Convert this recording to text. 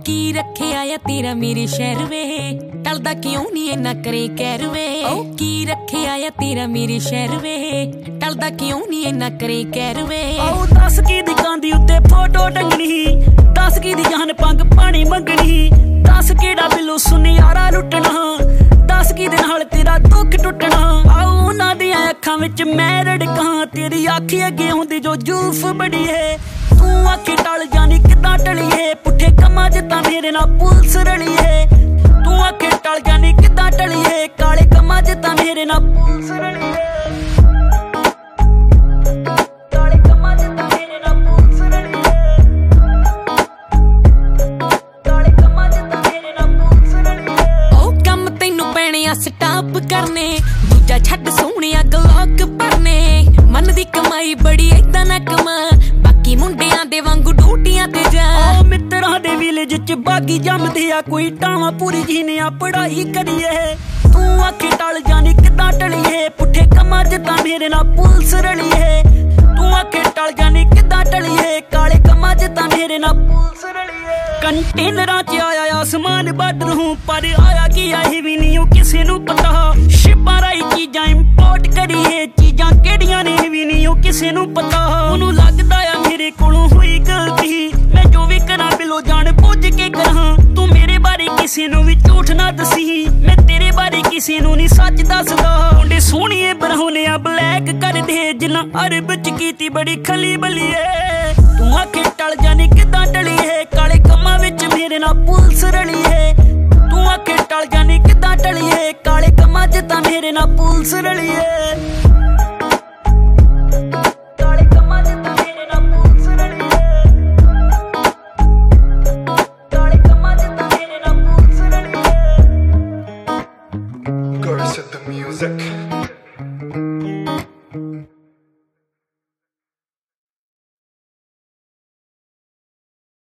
की रखे आया तेरा मेरे शहर वे टलदा क्यों नी इन्ना करे कहर वे की रखे आया तेरा मेरे शहर वे टलदा क्यों नी इन्ना करे कहर वे 10 की दी कांदी उत्ते फोटो टंगनी 10 की दी जान पंग पानी मंगनी 10 केड़ा बिल्लो सुनियारा लुटना 10 की दे नाल तेरा दुख टुटना आओ उन्हां दी अखां विच मैं रड़कां तेरी अखी अगे हुंदी जो जुल्फ बड़ी है तू आखे टल जानी किदां टलीए पुठे कमां च तां मेरे नाल पुलिस रली है तू आखे टल जानी किदां टलीए काले कमां च तां मेरे नाल पुलिस रली है काले कमां च तां मेरे नाल पुलिस रली है काले कमां च तां मेरे नाल पुलिस रली है ओ कम तैनू पैणे आ स्टाप करने दूजा छड्ड सोहणिया गलॉक भरने मन दी कमाई बड़ी ऐदां ना कमा बाकी मुंडियां दे वांगू डूटियां ते जा मित्रां दे विलेज च बागी जमदे आ कोई टावां पूरी जी ने आ पढ़ाई करिए तू आखे टल जानी किदां टलीए पुठे कमां च तां मेरे नाल पुलिस रली है तू आखे टल जानी किदां टलीए काले कमां च तां मेरे नाल पुलिस रली है कंटेनरां च आया आसमान बार्डर हूं पर आया कि आही भी नहीं किसे नूं पता शिपां राही चीजां इंपोर्ट करिए चीजां केड़ियां ने भी नहीं किसे नूं पता ओनू लगदा आ मेरे कोलों हुई गलती मैं जो भी करा बिलो जान बुझ के करा तू मेरे बारे किसी नू भी झूठ ना दसी मैं तेरे बारे किसी नू नहीं सच दसदा मुंडे सोहणिए बरहोने आ ब्लैक कर दे जिन्ना अरब च कीती बड़ी खली बलिए तू आखे टल जानी किदां टलीए काले कमां विच मेरे नाल पुलिस रली है तू आखे टल जानी किदां टलीए काले कमां च तां मेरे नाल पुलिस रली है काले कमां च तां मेरे नाल पुलिस रली है काले कमां च तां मेरे नाल पुलिस रली है Curse at the music.